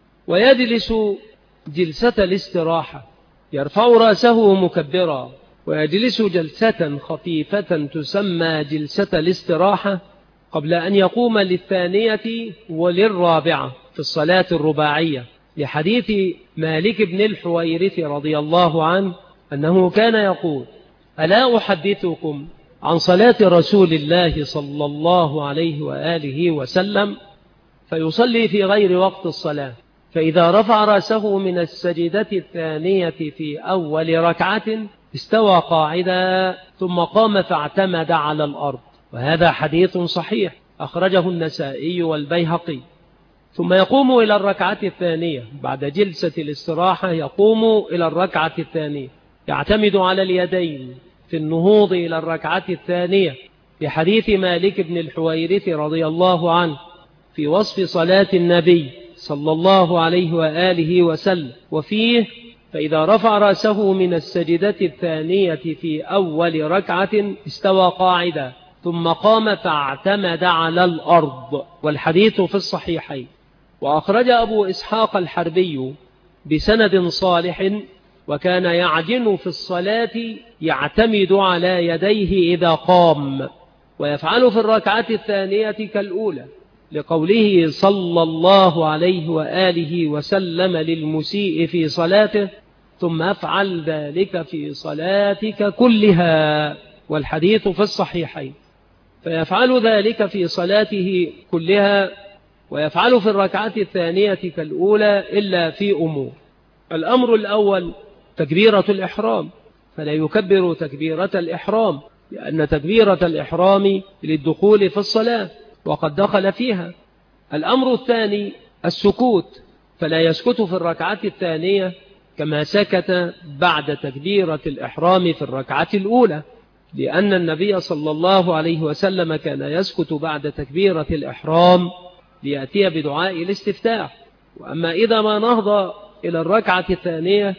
ويجلس جلسة الاستراحة، يرفع رأسه مكبرا، ويجلس جلسة خفيفة تسمى جلسة الاستراحة قبل أن يقوم للثانية وللرابعة في الصلاة الرباعية، لحديث مالك بن الحويرث رضي الله عنه أنه كان يقول: ألا أحدثكم عن صلاة رسول الله صلى الله عليه وآله وسلم؟ فيصلي في غير وقت الصلاة، فإذا رفع رأسه من السجدة الثانية في أول ركعة استوى قاعدا، ثم قام فاعتمد على الأرض. وهذا حديث صحيح أخرجه النسائي والبيهقي. ثم يقوم إلى الركعة الثانية بعد جلسة الاستراحة، يقوم إلى الركعة الثانية، يعتمد على اليدين في النهوض إلى الركعة الثانية، بحديث مالك بن الحويرث رضي الله عنه في وصف صلاة النبي صلى الله عليه وآله وسلم، وفيه: فإذا رفع رأسه من السجدة الثانية في أول ركعة استوى قاعدا ثم قام فاعتمد على الأرض. والحديث في الصحيحين. وأخرج أبو إسحاق الحربي بسند صالح: وكان يعجن في الصلاة يعتمد على يديه إذا قام، ويفعل في الركعة الثانية كالأولى، لقوله صلى الله عليه وآله وسلم للمسيء في صلاته: ثم افعل ذلك في صلاتك كلها. والحديث في الصحيحين. فيفعل ذلك في صلاته كلها، ويفعل في الركعة الثانية كالأولى إلا في أمور. الأمر الأول تكبيرة الإحرام، فلا يكبر تكبيرة الإحرام، لأن تكبيرة الإحرام للدخول في الصلاة وقد دخل فيها. الأمر الثاني السكوت، فلا يسكت في الركعة الثانية كما سكت بعد تكبيرة الإحرام في الركعة الأولى، لأن النبي صلى الله عليه وسلم كان يسكت بعد تكبيرة الإحرام ليأتي بدعاء الاستفتاح. وأما إذا ما نهض إلى الركعة الثانية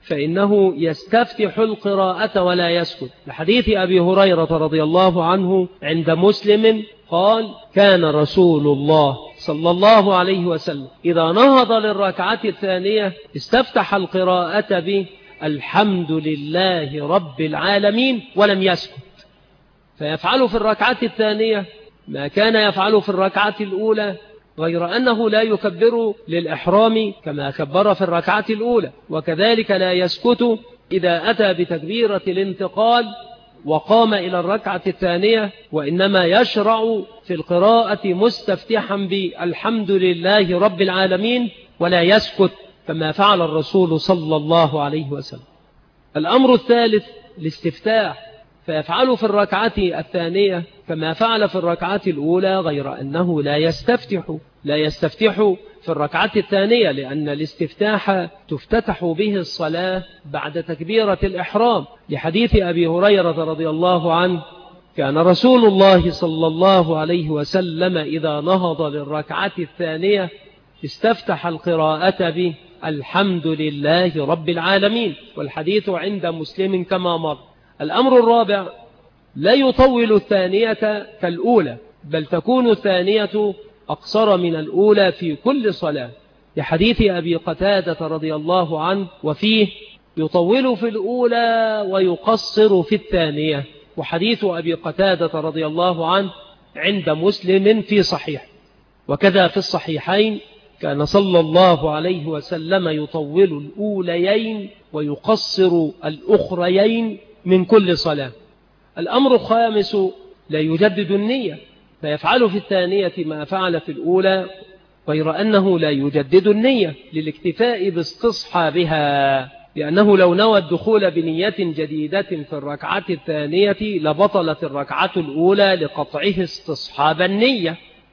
فإنه يستفتح القراءة ولا يسكت، لحديث أبي هريرة رضي الله عنه عند مسلم قال: كان رسول الله صلى الله عليه وسلم إذا نهض للركعة الثانية استفتح القراءة به الحمد لله رب العالمين ولم يسكت. فيفعل في الركعة الثانية ما كان يفعل في الركعة الأولى، غير أنه لا يكبر للإحرام كما كبر في الركعة الأولى، وكذلك لا يسكت إذا أتى بتكبيرة الانتقال وقام إلى الركعة الثانية، وإنما يشرع في القراءة مستفتحا بالحمد لله رب العالمين ولا يسكت كما فعل الرسول صلى الله عليه وسلم. الأمر الثالث الاستفتاح، فيفعل في الركعة الثانية كما فعل في الركعة الأولى، غير أنه لا يستفتح لا يستفتح في الركعة الثانية، لأن الاستفتاح تفتتح به الصلاة بعد تكبيرة الإحرام، لحديث أبي هريرة رضي الله عنه: كان رسول الله صلى الله عليه وسلم إذا نهض للركعة الثانية استفتح القراءة به الحمد لله رب العالمين. والحديث عند مسلم كما مر. الأمر الرابع لا يطول الثانية كالأولى، بل تكون الثانية أقصر من الأولى في كل صلاة، لحديث أبي قتادة رضي الله عنه: وفيه يطول في الأولى ويقصر في الثانية. وحديث أبي قتادة رضي الله عنه عند مسلم في صحيح. وكذا في الصحيحين كان صلى الله عليه وسلم يطول الأوليين ويقصر الأخريين من كل صلاة. الأمر الخامس لا يجدد النية، فيفعل في الثانية ما فعل في الأولى، غير أنه لا يجدد النية للاكتفاء باستصحابها، لأنه لو نوى الدخول بنية جديدة في الركعة الثانية لبطلت الركعة الأولى لقطعه استصحاب النية.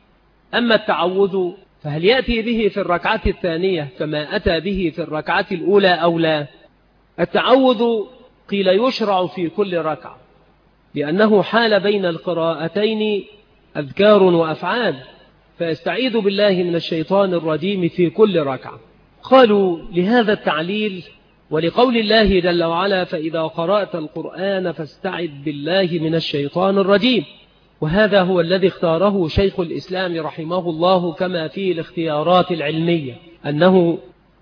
أما التعوذ فهل يأتي به في الركعة الثانية كما أتى به في الركعة الأولى أو لا؟ التعوذ قيل يشرع في كل ركعة، لأنه حال بين القراءتين أذكار وأفعال، فيستعيذ بالله من الشيطان الرجيم في كل ركعة. قالوا لهذا التعليل ولقول الله جل وعلا: فإذا قرأت القرآن فاستعذ بالله من الشيطان الرجيم. وهذا هو الذي اختاره شيخ الإسلام رحمه الله كما في الاختيارات العلمية، أنه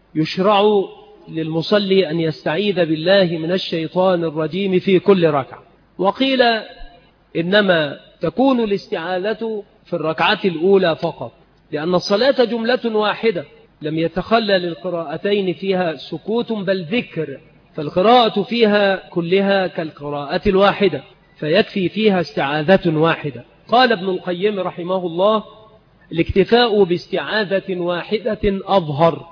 يشرع للمصلي أن يستعيذ بالله من الشيطان الرجيم في كل ركعة. وقيل إنما تكون الاستعاذة في الركعة الأولى فقط، لأن الصلاة جملة واحدة لم يتخلل القراءتين فيها سكوت بل ذكر، فالقراءة فيها كلها كالقراءة الواحدة، فيكفي فيها استعاذة واحدة. قال ابن القيم رحمه الله: الاكتفاء باستعاذة واحدة أظهر.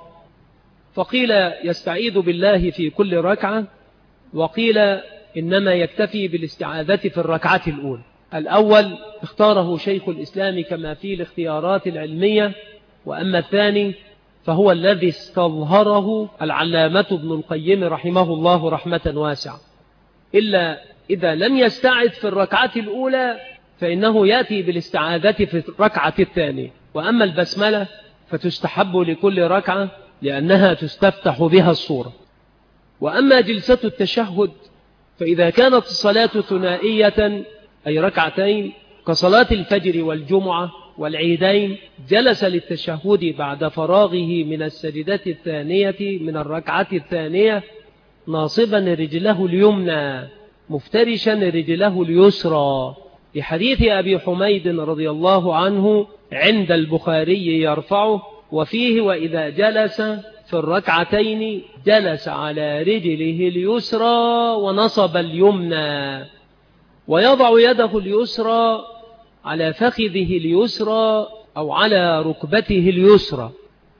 فقيل يستعيذ بالله في كل ركعة، وقيل إنما يكتفي بالاستعاذة في الركعة الأولى. الأول اختاره شيخ الإسلام كما في الاختيارات العلمية، وأما الثاني فهو الذي استظهره العلامة ابن القيم رحمه الله رحمة واسعة، إلا إذا لم يستعذ في الركعة الأولى فإنه يأتي بالاستعاذة في الركعة الثانية. وأما البسملة فتستحب لكل ركعة لأنها تستفتح بها الصورة. وأما جلسة التشهد فإذا كانت الصلاة ثنائية أي ركعتين كصلاة الفجر والجمعة والعيدين جلس للتشهد بعد فراغه من السجدة الثانية من الركعة الثانية ناصبا رجله اليمنى مفترشا رجله اليسرى، لحديث أبي حميد رضي الله عنه عند البخاري يرفعه وفيه: وإذا جلس في الركعتين جلس على رجله اليسرى ونصب اليمنى، ويضع يده اليسرى على فخذه اليسرى أو على ركبته اليسرى،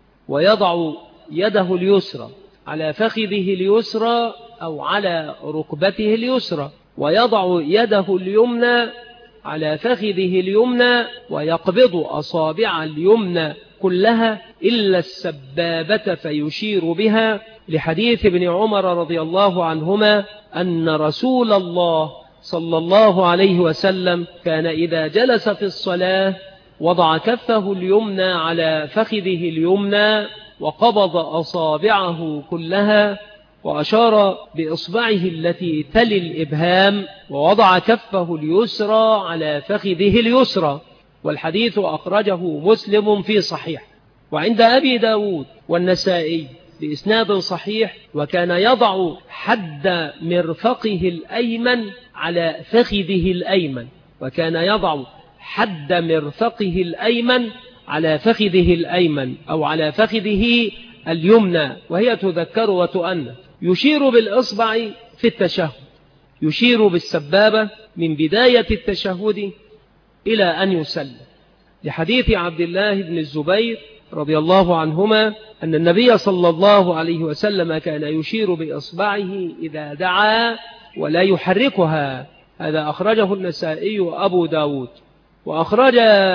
ويضع يده اليسرى على فخذه اليسرى أو على ركبته اليسرى، ويضع يده اليمنى على فخذه اليمنى، ويقبض أصابع اليمنى كلها إلا السبابة فيشير بها، لحديث ابن عمر رضي الله عنهما أن رسول الله صلى الله عليه وسلم كان إذا جلس في الصلاة وضع كفه اليمنى على فخذه اليمنى وقبض أصابعه كلها وأشار بإصبعه التي تلي الإبهام ووضع كفه اليسرى على فخذه اليسرى. والحديث أخرجه مسلم في صحيح. وعند أبي داود والنسائي بإسناد صحيح: وكان يضع حد مرفقه الأيمن على فخذه الأيمن، وكان يضع حد مرفقه الأيمن على فخذه الأيمن أو على فخذه اليمنى، وهي تذكر وتؤنث. يشير بالإصبع في التشهد، يشير بالسبابة من بداية التشهد إلى أن يسلم، لحديث عبد الله بن الزبير رضي الله عنهما أن النبي صلى الله عليه وسلم كان يشير بإصبعه إذا دعا ولا يحركها. هذا أخرجه النسائي وأبو داود، وأخرج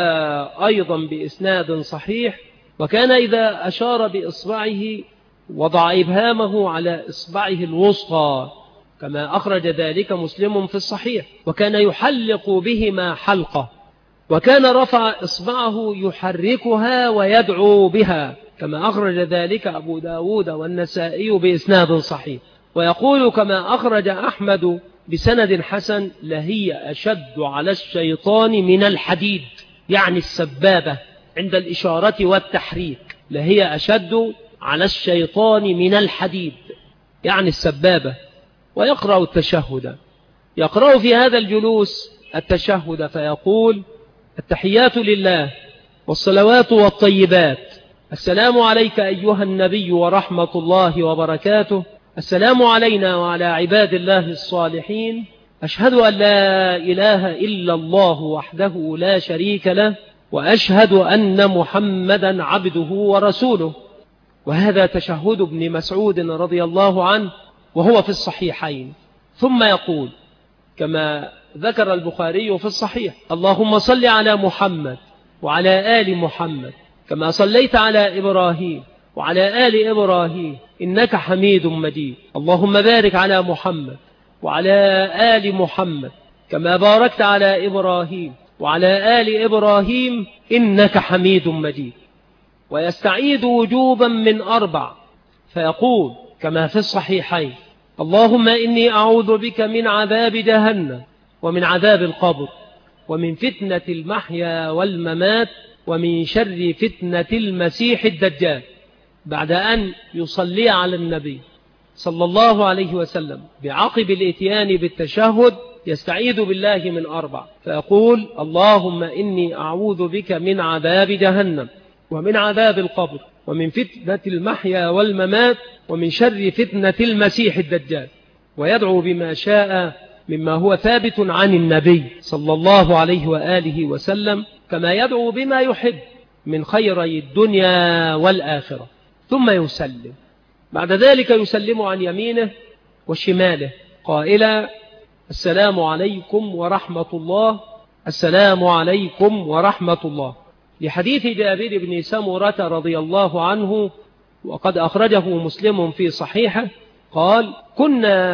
أيضا بإسناد صحيح: وكان إذا أشار بإصبعه وضع إبهامه على إصبعه الوسطى، كما أخرج ذلك مسلم في الصحيح. وكان يحلق بهما حلقة، وكان رفع إصبعه يحركها ويدعو بها، كما أخرج ذلك أبو داود والنسائي بإسناد صحيح. ويقول كما أخرج أحمد بسند حسن: لهي أشد على الشيطان من الحديد، يعني السبابة عند الإشارة والتحريك، لهي أشد على الشيطان من الحديد يعني السبابة. ويقرأ التشهد، يقرأ في هذا الجلوس التشهد فيقول: التحيات لله والصلوات والطيبات، السلام عليك أيها النبي ورحمة الله وبركاته، السلام علينا وعلى عباد الله الصالحين، أشهد أن لا إله إلا الله وحده لا شريك له، وأشهد أن محمدا عبده ورسوله. وهذا تشهد ابن مسعود رضي الله عنه وهو في الصحيحين. ثم يقول كما ذكر البخاري في الصحيح: اللهم صل على محمد وعلى آل محمد كما صليت على إبراهيم وعلى آل إبراهيم إنك حميد مجيد، اللهم بارك على محمد وعلى آل محمد كما باركت على إبراهيم وعلى آل إبراهيم إنك حميد مجيد. ويستعيد وجوبا من أربع فيقول كما في الصحيحين: اللهم إني أعوذ بك من عذاب جهنم ومن عذاب القبر ومن فتنة المحيا والممات ومن شر فتنة المسيح الدجال، بعد أن يصلي على النبي صلى الله عليه وسلم بعقب الإتيان بالتشهد يستعيذ بالله من أربع فيقول: اللهم إني أعوذ بك من عذاب جهنم ومن عذاب القبر ومن فتنة المحيا والممات ومن شر فتنة المسيح الدجال. ويدعو بما شاء مما هو ثابت عن النبي صلى الله عليه وآله وسلم، كما يدعو بما يحب من خيري الدنيا والآخرة. ثم يسلم، بعد ذلك يسلم عن يمينه وشماله قائلا: السلام عليكم ورحمة الله، السلام عليكم ورحمة الله، لحديث جابر بن سمرة رضي الله عنه وقد أخرجه مسلم في صحيحه قال: كنا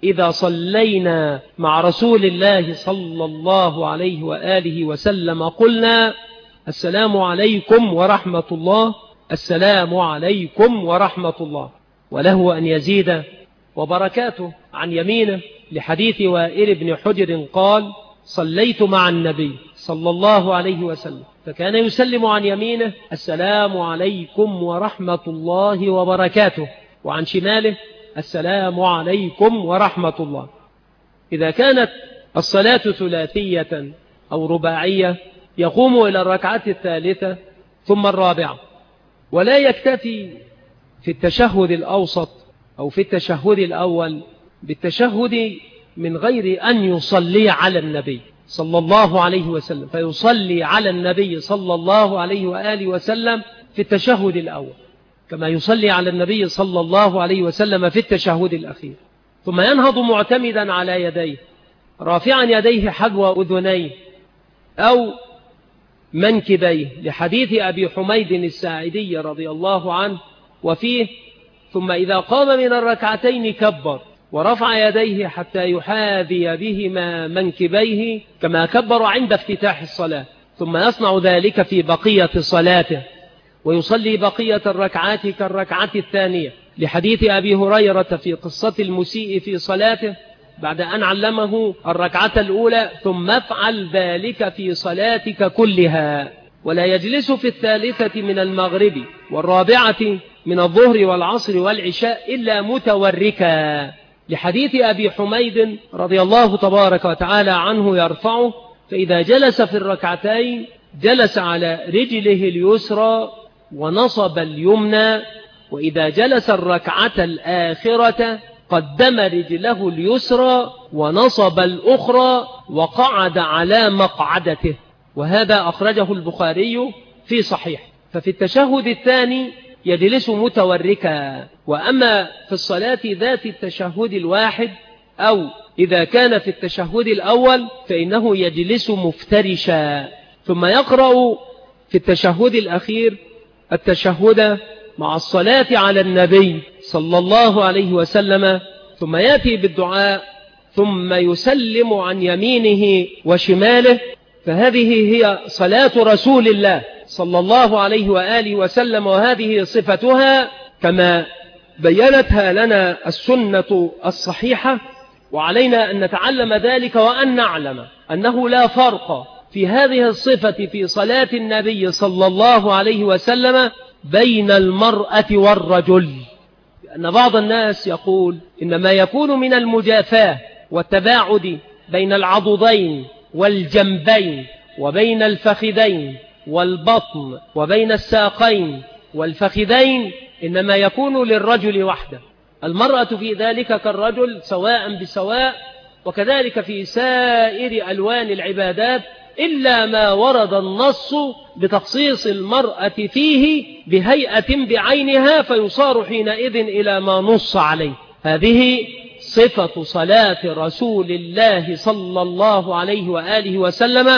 إذا صلينا مع رسول الله صلى الله عليه وآله وسلم قلنا السلام عليكم ورحمة الله، السلام عليكم ورحمة الله، وله أن يزيد وبركاته عن يمينه، لحديث وائل بن حجر قال صليت مع النبي صلى الله عليه وسلم فكان يسلم عن يمينه السلام عليكم ورحمة الله وبركاته، وعن شماله السلام عليكم ورحمة الله. إذا كانت الصلاة ثلاثية أو رباعية يقوم إلى الركعة الثالثة ثم الرابعة، ولا يكتفي في التشهد الأوسط أو في التشهد الأول بالتشهد من غير أن يصلي على النبي صلى الله عليه وسلم، فيصلي على النبي صلى الله عليه وآله وسلم في التشهد الأول كما يصلي على النبي صلى الله عليه وسلم في التشهد الأخير، ثم ينهض معتمدا على يديه رافعا يديه حذو أذنيه أو منكبيه، لحديث أبي حميد الساعدي رضي الله عنه وفيه ثم إذا قام من الركعتين كبر ورفع يديه حتى يحاذي بهما منكبيه كما كبر عند افتتاح الصلاة، ثم يصنع ذلك في بقية صلاته ويصلي بقية الركعات كالركعة الثانية، لحديث أبي هريرة في قصة المسيء في صلاته بعد أن علمه الركعة الأولى ثم افعل ذلك في صلاتك كلها، ولا يجلس في الثالثة من المغرب والرابعة من الظهر والعصر والعشاء إلا متوركا، لحديث أبي حميد رضي الله تبارك وتعالى عنه يرفعه فإذا جلس في الركعتين جلس على رجله اليسرى ونصب اليمنى، وإذا جلس الركعة الآخرة قدم رجله اليسرى ونصب الأخرى وقعد على مقعدته، وهذا أخرجه البخاري في صحيح. ففي التشهد الثاني يجلس متوركا، وأما في الصلاة ذات التشهد الواحد أو إذا كان في التشهد الأول فإنه يجلس مفترشا، ثم يقرأ في التشهد الأخير التشهد مع الصلاة على النبي صلى الله عليه وسلم، ثم يأتي بالدعاء ثم يسلم عن يمينه وشماله، فهذه هي صلاة رسول الله صلى الله عليه وآله وسلم، وهذه صفتها كما بيّنتها لنا السنة الصحيحة، وعلينا أن نتعلم ذلك وأن نعلم أنه لا فرق في هذه الصفة في صلاة النبي صلى الله عليه وسلم بين المرأة والرجل، لأن بعض الناس يقول إنما يكون من المجافاة والتباعد بين العضدين والجنبين وبين الفخذين والبطن وبين الساقين والفخذين إنما يكون للرجل وحده، المرأة في ذلك كالرجل سواء بسواء، وكذلك في سائر ألوان العبادات إلا ما ورد النص بتخصيص المرأة فيه بهيئة بعينها فيصار حينئذ إلى ما نص عليه. هذه صفة صلاة رسول الله صلى الله عليه وآله وسلم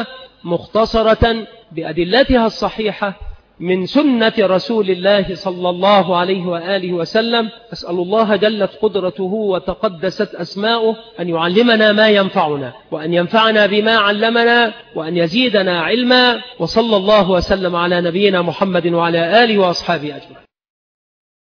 مختصرة بأدلتها الصحيحة من سنة رسول الله صلى الله عليه وآله وسلم. أسأل الله جلت قدرته وتقدست أسماؤه أن يعلمنا ما ينفعنا وأن ينفعنا بما علمنا وأن يزيدنا علما، وصلى الله وسلم على نبينا محمد وعلى آله وأصحابه أجمعين.